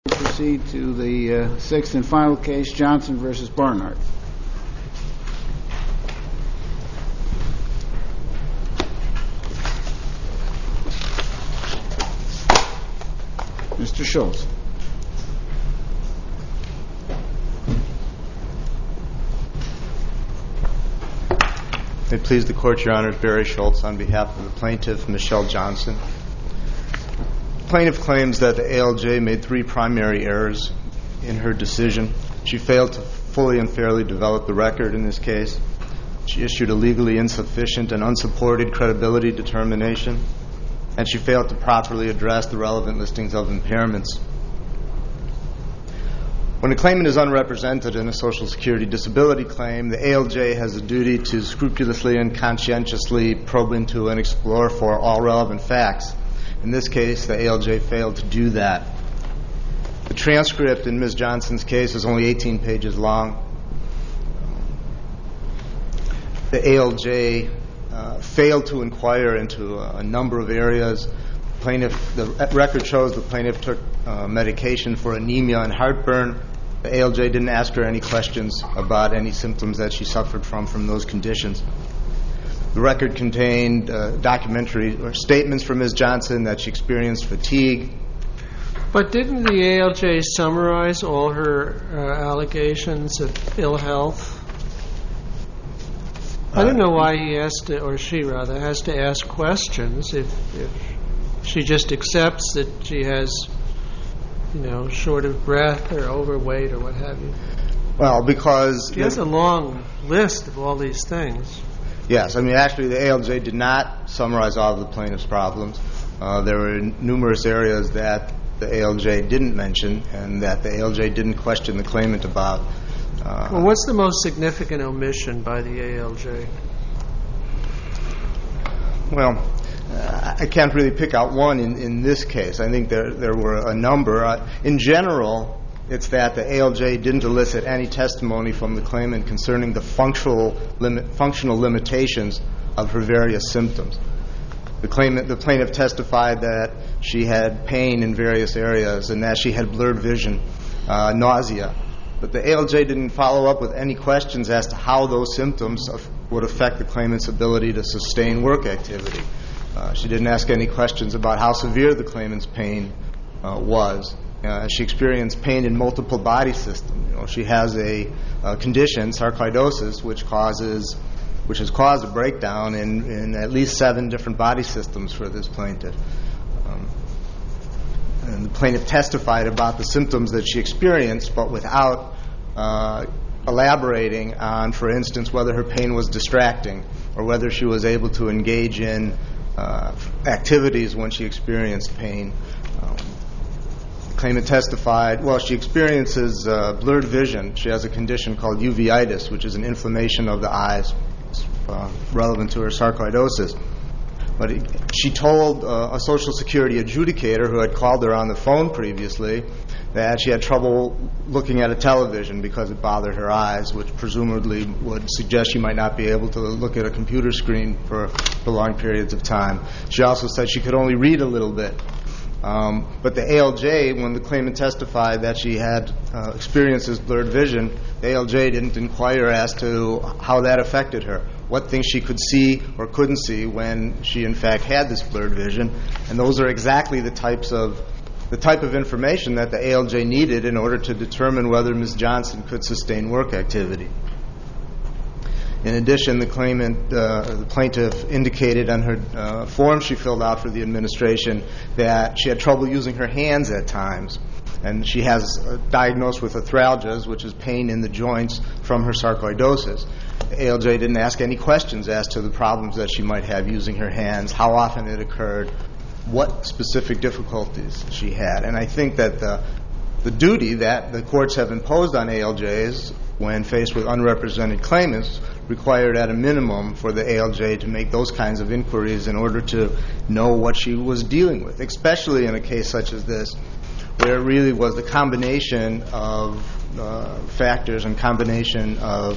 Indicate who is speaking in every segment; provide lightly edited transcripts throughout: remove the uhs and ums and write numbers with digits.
Speaker 1: Proceed to the sixth and final case, Johnson versus Barnhart. Mr. Schultz.
Speaker 2: May it please the Court, Your Honors, Barry Schultz on behalf of the plaintiff, Michelle Johnson. The plaintiff claims that the ALJ made three primary errors in her decision. She failed to fully and fairly develop the record in this case. She issued a legally insufficient and unsupported credibility determination, and she failed to properly address the relevant listings of impairments. When a claimant is unrepresented in a Social Security disability claim, the ALJ has a duty to scrupulously and conscientiously probe into and explore for all relevant facts. In this case, the ALJ failed to do that. The transcript in Ms. Johnson's case is only 18 pages long. The ALJ failed to inquire into a number of areas. The record shows the plaintiff took medication for anemia and heartburn. The ALJ didn't ask her any questions about any symptoms that she suffered from those conditions. The record contained documentary or statements from Ms. Johnson that she experienced fatigue.
Speaker 3: But didn't the ALJ summarize all her allegations of ill health? I don't know why he has to, or she rather, has to ask questions if she just accepts that she has, short of breath or overweight or what have you.
Speaker 2: Well, because
Speaker 3: she has a long list of all these things.
Speaker 2: Yes, actually the ALJ did not summarize all of the plaintiff's problems. There were numerous areas that the ALJ didn't mention and that the ALJ didn't question the claimant about.
Speaker 3: Well, what's the most significant omission by the ALJ?
Speaker 2: Well, I can't really pick out one in this case. I think there were a number. In general, it's that the ALJ didn't elicit any testimony from the claimant concerning the functional limitations of her various symptoms. The plaintiff testified that she had pain in various areas and that she had blurred vision, nausea. But the ALJ didn't follow up with any questions as to how those symptoms would affect the claimant's ability to sustain work activity. She didn't ask any questions about how severe the claimant's pain was. She experienced pain in multiple body systems. She has a condition, sarcoidosis, which has caused a breakdown in at least 7 different body systems for this plaintiff. And the plaintiff testified about the symptoms that she experienced, but without elaborating on, for instance, whether her pain was distracting or whether she was able to engage in activities when she experienced pain. The claimant testified, she experiences blurred vision. She has a condition called uveitis, which is an inflammation of the eyes relevant to her sarcoidosis. But she told a Social Security adjudicator who had called her on the phone previously that she had trouble looking at a television because it bothered her eyes, which presumably would suggest she might not be able to look at a computer screen for prolonged periods of time. She also said she could only read a little bit. But the ALJ, when the claimant testified that she had experiences blurred vision, the ALJ didn't inquire as to how that affected her, what things she could see or couldn't see when she in fact had this blurred vision. And those are exactly the type of information that the ALJ needed in order to determine whether Ms. Johnson could sustain work activity. In addition, the plaintiff indicated on her form she filled out for the administration that she had trouble using her hands at times. And she has diagnosed with arthralgias, which is pain in the joints from her sarcoidosis. The ALJ didn't ask any questions as to the problems that she might have using her hands, how often it occurred, what specific difficulties she had. And I think that the duty that the courts have imposed on ALJs when faced with unrepresented claimants required at a minimum for the ALJ to make those kinds of inquiries in order to know what she was dealing with, especially in a case such as this, where it really was the combination of factors and combination of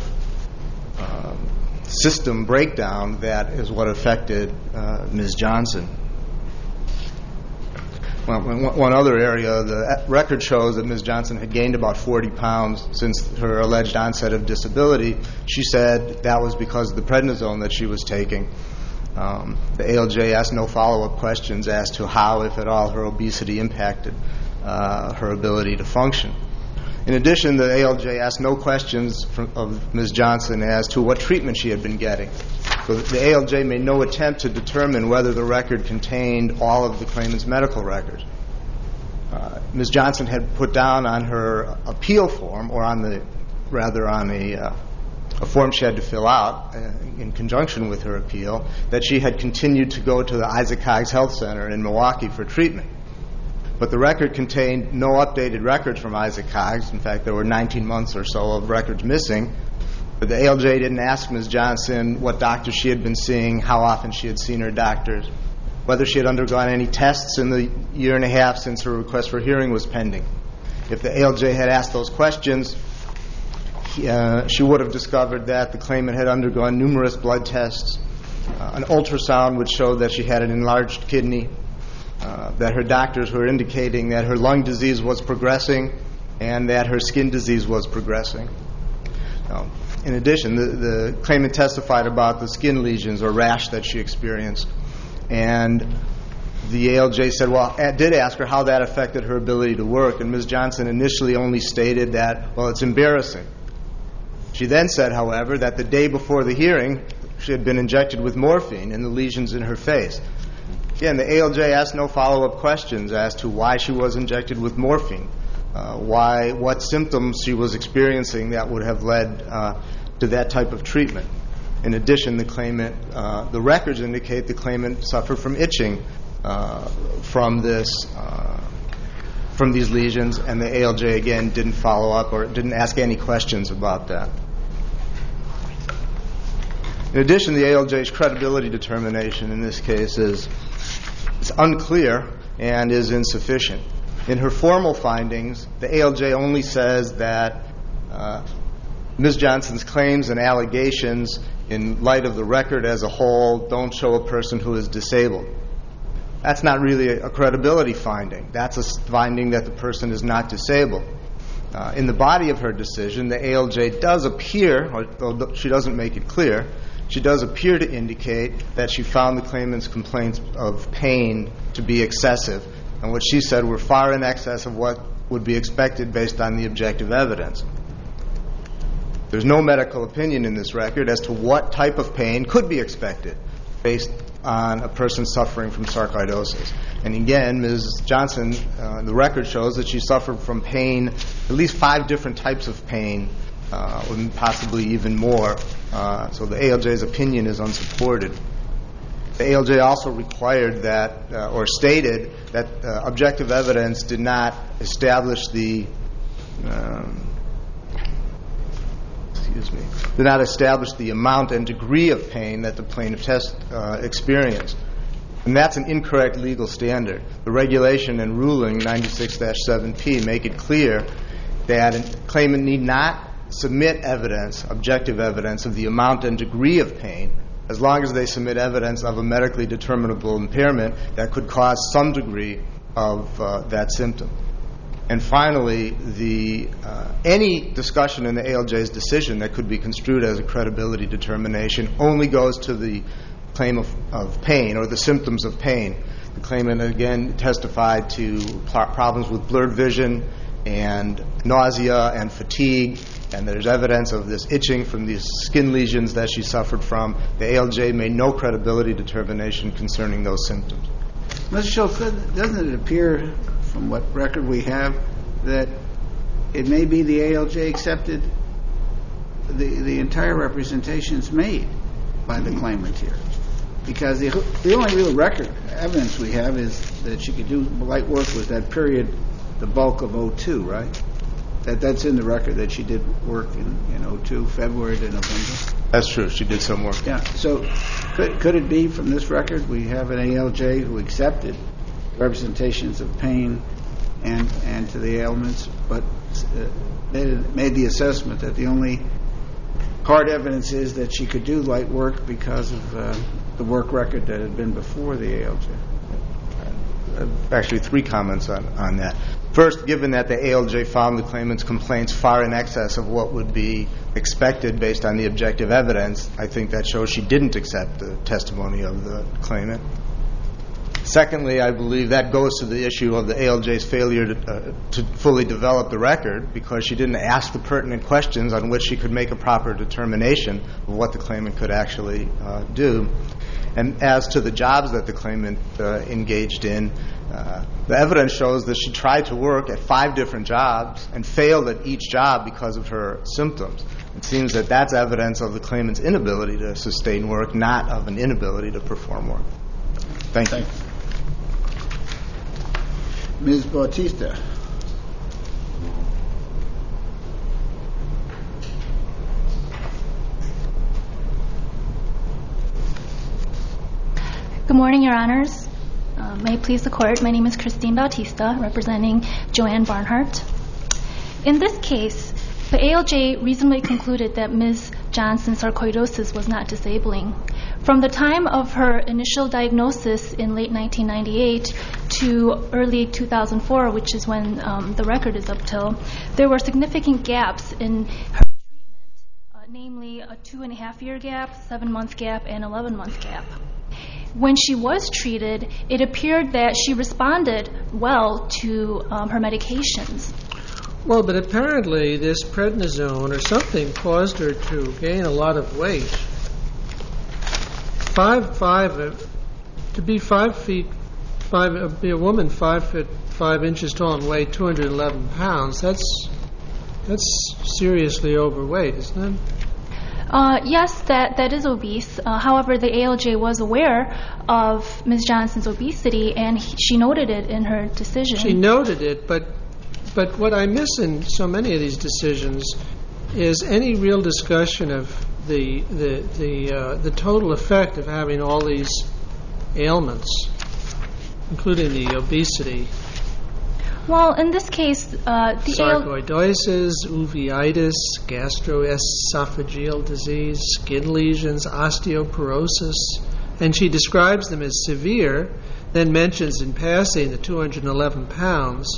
Speaker 2: system breakdown that is what affected Ms. Johnson. Well, one other area, the record shows that Ms. Johnson had gained about 40 pounds since her alleged onset of disability. She said that was because of the prednisone that she was taking. The ALJ asked no follow-up questions as to how, if at all, her obesity impacted her ability to function. In addition, the ALJ asked no questions of Ms. Johnson as to what treatment she had been getting. So the ALJ made no attempt to determine whether the record contained all of the claimant's medical records. Ms. Johnson had put down on her appeal form, or on a form she had to fill out in conjunction with her appeal, that she had continued to go to the Isaac Higgs Health Center in Milwaukee for treatment. But the record contained no updated records from Isaac Higgs. In fact, there were 19 months or so of records missing. But the ALJ didn't ask Ms. Johnson what doctors she had been seeing, how often she had seen her doctors, whether she had undergone any tests in the year and a half since her request for hearing was pending. If the ALJ had asked those questions, she would have discovered that the claimant had undergone numerous blood tests, an ultrasound which showed that she had an enlarged kidney, that her doctors were indicating that her lung disease was progressing and that her skin disease was progressing. In addition, the claimant testified about the skin lesions or rash that she experienced, and the ALJ said, well, did ask her how that affected her ability to work, and Ms. Johnson initially only stated that, well, it's embarrassing. She then said, however, that the day before the hearing, she had been injected with morphine in the lesions in her face. Again, the ALJ asked no follow-up questions as to why she was injected with morphine, what symptoms she was experiencing that would have led to that type of treatment. In addition, the records indicate the claimant suffered from itching from these lesions, and the ALJ again didn't follow up or didn't ask any questions about that. In addition, the ALJ's credibility determination in this case is unclear and is insufficient. In her formal findings, the ALJ only says that Ms. Johnson's claims and allegations in light of the record as a whole don't show a person who is disabled. That's not really a credibility finding. That's a finding that the person is not disabled. In the body of her decision, the ALJ does appear, although she doesn't make it clear, she does appear to indicate that she found the claimant's complaints of pain to be excessive, and what she said were far in excess of what would be expected based on the objective evidence. There's no medical opinion in this record as to what type of pain could be expected based on a person suffering from sarcoidosis. And again, Ms. Johnson, the record shows that she suffered from pain, at least 5 different types of pain, possibly even more. So the ALJ's opinion is unsupported. The ALJ also required that, or stated that objective evidence did not establish the amount and degree of pain that the plaintiff experienced. And that's an incorrect legal standard. The regulation and ruling 96-7P make it clear that a claimant need not submit evidence, objective evidence, of the amount and degree of pain as long as they submit evidence of a medically determinable impairment that could cause some degree of that symptom. And finally, any discussion in the ALJ's decision that could be construed as a credibility determination only goes to the claim of pain or the symptoms of pain. The claimant, again, testified to problems with blurred vision and nausea and fatigue, and there's evidence of this itching from these skin lesions that she suffered from. The ALJ made no credibility determination concerning those symptoms.
Speaker 1: Mr. Schultz, doesn't it appear from what record we have that it may be the ALJ accepted the entire representations made by the claimant here? Because the only real record evidence we have is that she could do light work with that period, the bulk of 02, right? That's in the record that she did work in 02, February to November.
Speaker 2: That's true. She did some work.
Speaker 1: Yeah. So could it be from this record we have an ALJ who accepted representations of pain and to the ailments, but made the assessment that the only hard evidence is that she could do light work because of the work record that had been before the ALJ?
Speaker 2: actually three comments on that. First, given that the ALJ found the claimant's complaints far in excess of what would be expected based on the objective evidence, I think that shows she didn't accept the testimony of the claimant. Secondly, I believe that goes to the issue of the ALJ's failure to fully develop the record, because she didn't ask the pertinent questions on which she could make a proper determination of what the claimant could actually do. And as to the jobs that the claimant engaged in, the evidence shows that she tried to work at 5 different jobs and failed at each job because of her symptoms. It seems that that's evidence of the claimant's inability to sustain work, not of an inability to perform work. Thank you.
Speaker 1: Ms. Bautista.
Speaker 4: Good morning, Your Honors. May it please the Court, my name is Christine Bautista, representing Joanne Barnhart. In this case, the ALJ reasonably concluded that Ms. Johnson's sarcoidosis was not disabling. From the time of her initial diagnosis in late 1998 to early 2004, which is when the record is up till, there were significant gaps in her treatment, namely a 2.5-year gap, 7-month gap, and 11-month gap. When she was treated, it appeared that she responded well to her medications.
Speaker 3: Well, but apparently this prednisone or something caused her to gain a lot of weight. To be 5 feet, be a woman 5 foot 5 inches tall and weigh 211 pounds. That's seriously overweight, isn't it?
Speaker 4: Yes, that is obese. However, the ALJ was aware of Ms. Johnson's obesity, and she noted it in her decision.
Speaker 3: She noted it, but what I miss in so many of these decisions is any real discussion of the total effect of having all these ailments, including the obesity.
Speaker 4: Well, in this case, the
Speaker 3: sarcoidosis, uveitis, gastroesophageal disease, skin lesions, osteoporosis, and she describes them as severe, then mentions in passing the 211 pounds.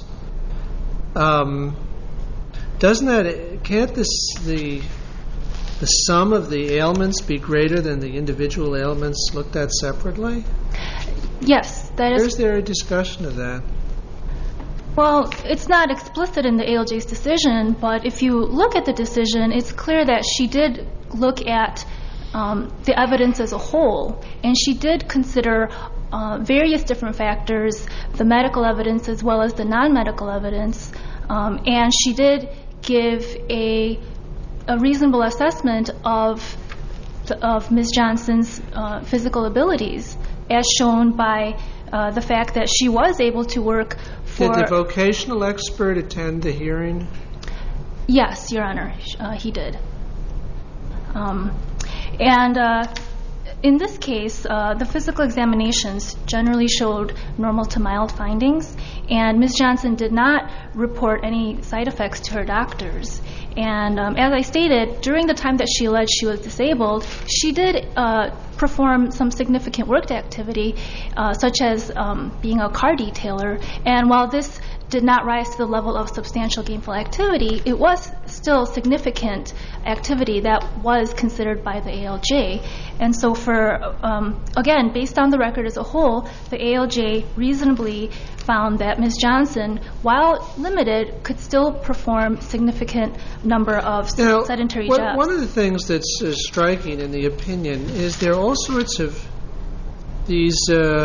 Speaker 3: Can't the sum of the ailments be greater than the individual ailments looked at separately?
Speaker 4: Yes, that is.
Speaker 3: Where's there a discussion of that?
Speaker 4: Well, it's not explicit in the ALJ's decision, but if you look at the decision, it's clear that she did look at the evidence as a whole, and she did consider various different factors, the medical evidence as well as the non-medical evidence, and she did give a reasonable assessment of Ms. Johnson's physical abilities, as shown by the fact that she was able to work for...
Speaker 3: Did the vocational expert attend the hearing?
Speaker 4: Yes, Your Honor, he did. In this case, the physical examinations generally showed normal to mild findings, and Ms. Johnson did not report any side effects to her doctors. And as I stated, during the time that she alleged she was disabled, she did perform some significant work activity, such as being a car detailer. And while this did not rise to the level of substantial gainful activity, it was still significant activity that was considered by the ALJ. And so again, based on the record as a whole, the ALJ reasonably found that Ms. Johnson, while limited, could still perform significant number of sedentary jobs.
Speaker 3: One of the things that's striking in the opinion is there are all sorts of these,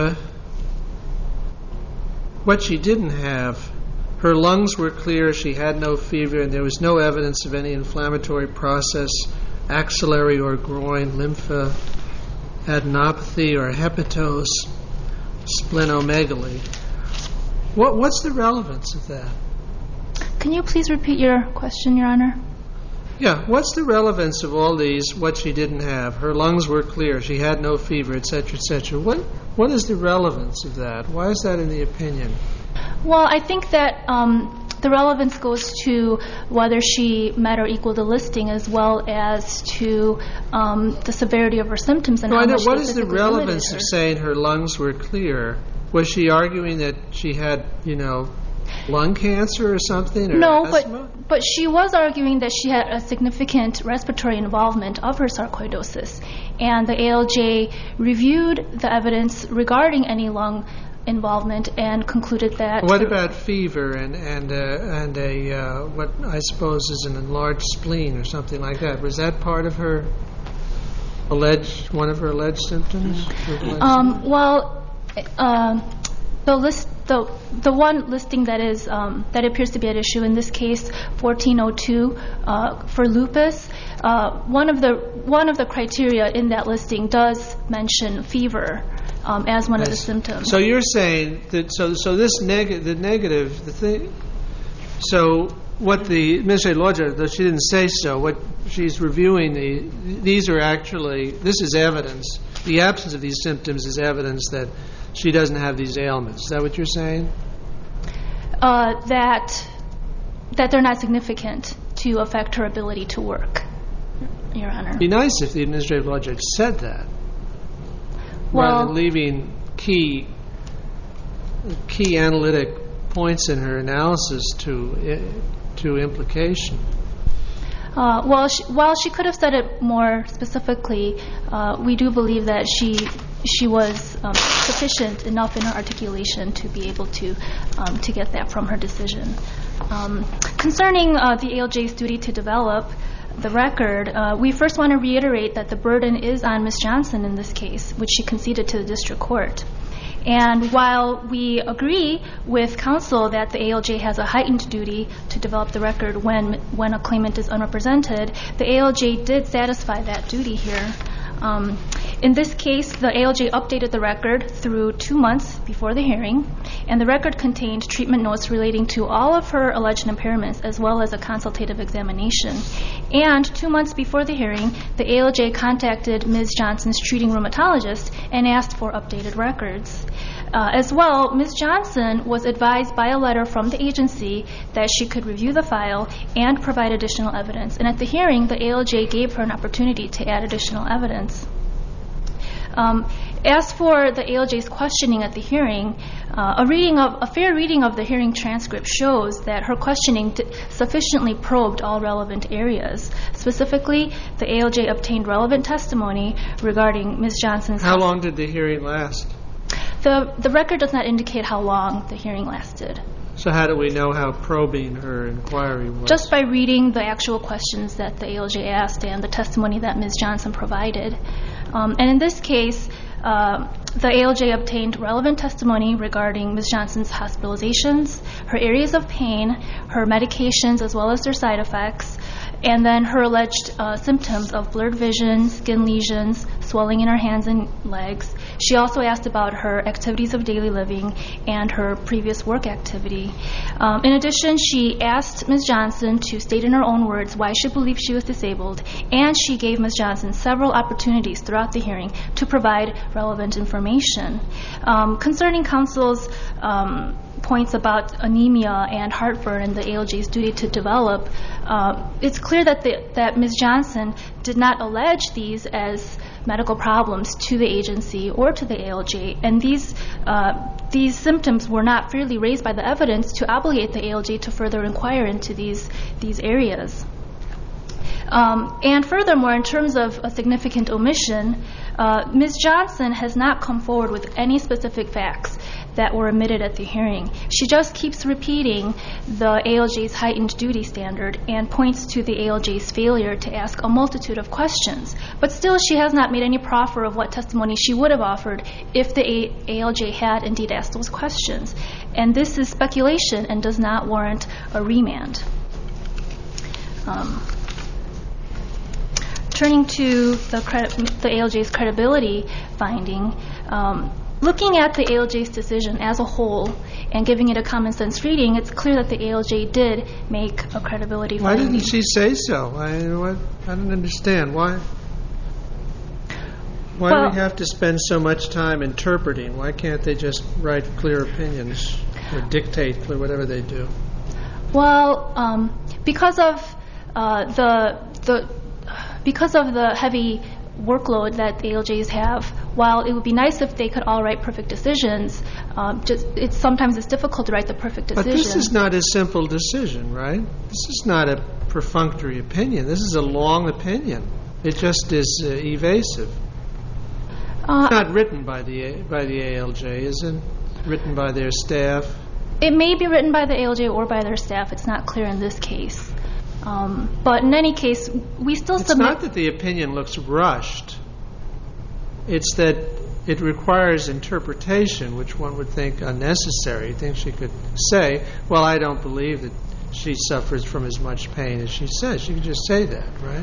Speaker 3: what she didn't have. Her lungs were clear, she had no fever, and there was no evidence of any inflammatory process, axillary or groin, lymphadenopathy or hepatose, splenomegaly. What's the relevance of that?
Speaker 4: Can you please repeat your question, Your Honor?
Speaker 3: Yeah, what's the relevance of all these, what she didn't have? Her lungs were clear, she had no fever, etc., etc. What is the relevance of that? Why is that in the opinion?
Speaker 4: Well, I think that the relevance goes to whether she met or equaled the listing, as well as to the severity of her symptoms and how much they
Speaker 3: What is the
Speaker 4: physically
Speaker 3: relevance
Speaker 4: limited her.
Speaker 3: of saying her lungs were clear? Was she arguing that she had, lung cancer or something? Or
Speaker 4: No,
Speaker 3: asthma?
Speaker 4: but she was arguing that she had a significant respiratory involvement of her sarcoidosis. And the ALJ reviewed the evidence regarding any lung involvement and concluded that...
Speaker 3: What about fever and what I suppose is an enlarged spleen or something like that? Was that part of her one of her alleged symptoms? The one listing that appears to be at issue in this case, 1402, for lupus, one of the criteria in that listing does mention fever as one of the symptoms. So you're saying that what the administrative law judge, though she didn't say so, what she's reviewing, this is evidence. The absence of these symptoms is evidence that she doesn't have these ailments. Is that what you're saying?
Speaker 4: That they're not significant to affect her ability to work, Your Honor.
Speaker 3: It would be nice if the administrative law judge said that, rather than leaving key analytic points in her analysis to implication.
Speaker 4: While she could have said it more specifically, we do believe that she was sufficient enough in her articulation to be able to get that from her decision. Concerning the ALJ's duty to develop the record, we first want to reiterate that the burden is on Ms. Johnson in this case, which she conceded to the district court. And while we agree with counsel that the ALJ has a heightened duty to develop the record when a claimant is unrepresented, the ALJ did satisfy that duty here. In this case, the ALJ updated the record through 2 months before the hearing, and the record contained treatment notes relating to all of her alleged impairments as well as a consultative examination. And 2 months before the hearing, the ALJ contacted Ms. Johnson's treating rheumatologist and asked for updated records. As well, Ms. Johnson was advised by a letter from the agency that she could review the file and provide additional evidence. And at the hearing, the ALJ gave her an opportunity to add additional evidence. As for the ALJ's questioning at the hearing, a fair reading of the hearing transcript shows that her questioning sufficiently probed all relevant areas. Specifically, the ALJ obtained relevant testimony regarding Ms. Johnson's...
Speaker 3: How long did the hearing last?
Speaker 4: The record does not indicate how long the hearing lasted.
Speaker 3: So how do we know how probing her inquiry was?
Speaker 4: Just by reading the actual questions that the ALJ asked and the testimony that Ms. Johnson provided. And in this case, the ALJ obtained relevant testimony regarding Ms. Johnson's hospitalizations, her areas of pain, her medications as well as their side effects, and then her alleged symptoms of blurred vision, skin lesions, swelling in her hands and legs. She also asked about her activities of daily living and her previous work activity. In addition, she asked Ms. Johnson to state in her own words why she believed she was disabled, and she gave Ms. Johnson several opportunities throughout the hearing to provide relevant information. Concerning counsel's points about anemia and heartburn and the ALJ's duty to develop, it's clear that Ms. Johnson did not allege these as medical problems to the agency or to the ALJ, and these symptoms were not fairly raised by the evidence to obligate the ALJ to further inquire into these areas. And furthermore, in terms of a significant omission, Ms. Johnson has not come forward with any specific facts that were omitted at the hearing. She just keeps repeating the ALJ's heightened duty standard and points to the ALJ's failure to ask a multitude of questions. But still, she has not made any proffer of what testimony she would have offered if the ALJ had indeed asked those questions. And this is speculation and does not warrant a remand. Turning to the ALJ's credibility finding, looking at the ALJ's decision as a whole and giving it a common sense reading, it's clear that the ALJ did make a credibility finding.
Speaker 3: Why didn't she say so? I don't understand. Why do we have to spend so much time interpreting? Why can't they just write clear opinions or dictate whatever they do?
Speaker 4: Well, because of the heavy workload that the ALJs have while it would be nice if they could all write perfect decisions, sometimes it's difficult to write the perfect decision.
Speaker 3: But this is not a simple decision, right? This is not a perfunctory opinion. This is a long opinion. It just is evasive. It's not written by the ALJ, is it? Written by their staff?
Speaker 4: It may be written by the ALJ or by their staff. It's not clear in this case. But in any case, we still submit...
Speaker 3: It's not that the opinion looks rushed. It's that it requires interpretation, which one would think unnecessary. You think she could say, well, I don't believe that she suffers from as much pain as she says. She could just say that, right?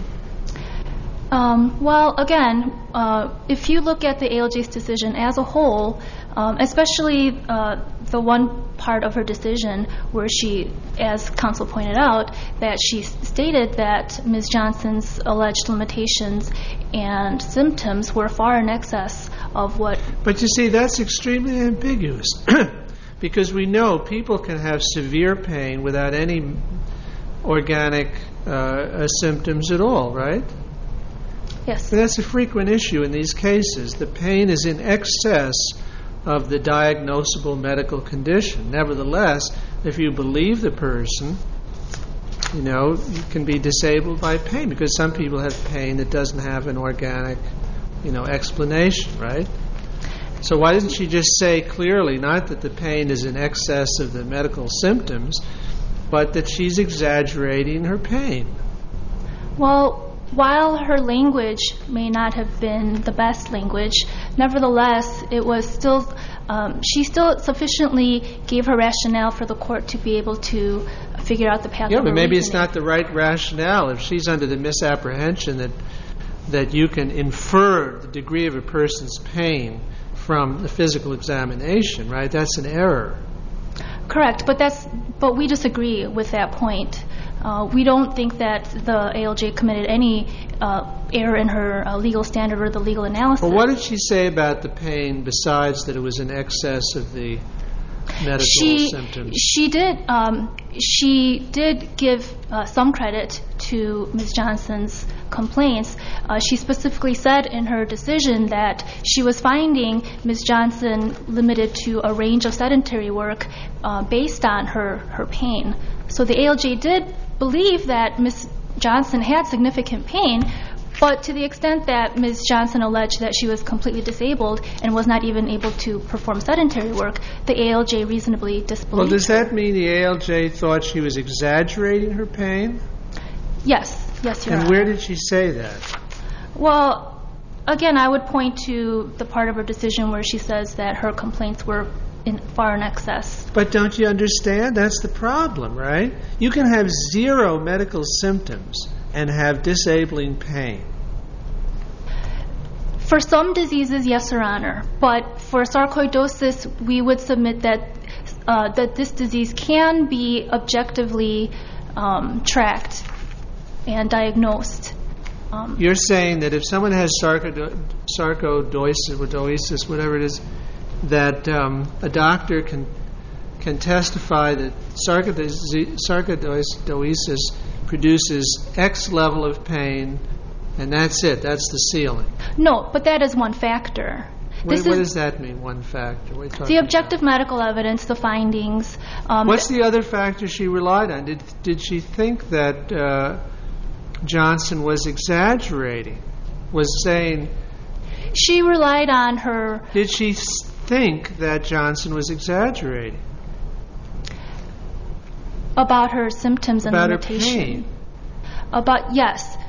Speaker 4: Well, again, if you look at the ALJ's decision as a whole, especially the one part of her decision where she, as counsel pointed out, that she stated that Ms. Johnson's alleged limitations and symptoms were far in excess of what...
Speaker 3: But you see, that's extremely ambiguous because we know people can have severe pain without any organic symptoms at all, right?
Speaker 4: Yes.
Speaker 3: But that's a frequent issue in these cases. The pain is in excess of the diagnosable medical condition. Nevertheless, if you believe the person, you can be disabled by pain because some people have pain that doesn't have an organic, explanation, right? So why didn't she just say clearly, not that the pain is in excess of the medical symptoms, but that she's exaggerating her pain?
Speaker 4: Well, while her language may not have been the best language, nevertheless, it was still, she still sufficiently gave her rationale for the court to be able to figure out the path of her
Speaker 3: Yeah, but maybe
Speaker 4: reasoning.
Speaker 3: it's not the right rationale. If she's under the misapprehension that you can infer the degree of a person's pain from the physical examination, right, that's an error.
Speaker 4: Correct, but we disagree with that point. We don't think that the ALJ committed any error in her legal standard or the legal analysis.
Speaker 3: Well, what did she say about the pain besides that it was in excess of the medical symptoms?
Speaker 4: She did give some credit to Ms. Johnson's complaints. She specifically said in her decision that she was finding Ms. Johnson limited to a range of sedentary work based on her pain. So the ALJ did believe that Ms. Johnson had significant pain, but to the extent that Ms. Johnson alleged that she was completely disabled and was not even able to perform sedentary work, the ALJ reasonably disbelieved
Speaker 3: Well, does
Speaker 4: her.
Speaker 3: that mean the ALJ thought she was exaggerating her pain?
Speaker 4: Yes, Your Honor.
Speaker 3: And where did she say that?
Speaker 4: Well, again, I would point to the part of her decision where she says that her complaints were far in excess.
Speaker 3: But don't you understand? That's the problem, right? You can have zero medical symptoms and have disabling pain.
Speaker 4: For some diseases, yes, Your Honor. But for sarcoidosis, we would submit that this disease can be objectively tracked and diagnosed.
Speaker 3: You're saying that if someone has sarcoidosis, whatever it is, that a doctor can testify that sarcoidosis produces X level of pain, and that's it. That's the ceiling.
Speaker 4: No, but that is one factor.
Speaker 3: What does that mean, one factor? What are you talking
Speaker 4: the objective medical evidence, the findings.
Speaker 3: What's the other factor she relied on? Did she think that Johnson was exaggerating? Was saying...
Speaker 4: She relied on her...
Speaker 3: Did she think that Johnson was exaggerating?
Speaker 4: About her symptoms and limitation.
Speaker 3: About her pain.
Speaker 4: Yes.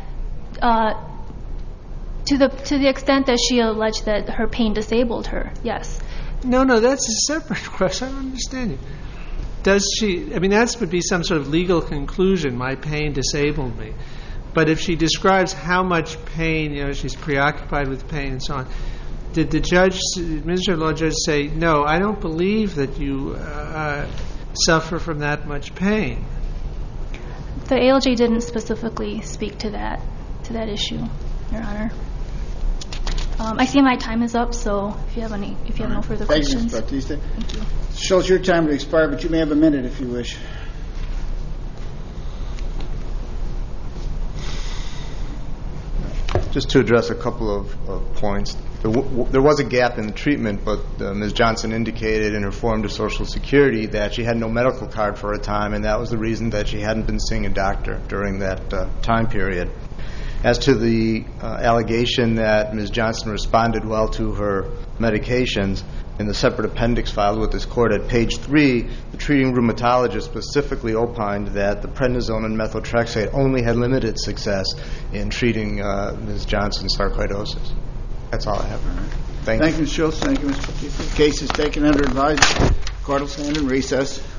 Speaker 4: To the extent that she alleged that her pain disabled her, yes.
Speaker 3: No, that's a separate question. I don't understand you. Does she... I mean, that would be some sort of legal conclusion. My pain disabled me. But if she describes how much pain, she's preoccupied with pain and so on, did the administrative law judge say, no, I don't believe that you suffer from that much pain?
Speaker 4: The ALJ didn't specifically speak to that issue, Your Honor. I see my time is up, so if you have no further questions.
Speaker 1: Thank you, Ms. Bautista.
Speaker 4: Thank you.
Speaker 1: Shows your time to expire, but you may have a minute if you wish.
Speaker 2: Just to address a couple of points. There was a gap in the treatment, but Ms. Johnson indicated in her form to Social Security that she had no medical card for a time, and that was the reason that she hadn't been seeing a doctor during that time period. As to the allegation that Ms. Johnson responded well to her medications, in the separate appendix filed with this court at page 3, the treating rheumatologist specifically opined that the prednisone and methotrexate only had limited success in treating Ms. Johnson's sarcoidosis. That's all I have.
Speaker 1: Thank you, Mr. Schultz. Thank you, Mr. Keefe. The case is taken under advisement. Court will stand in recess.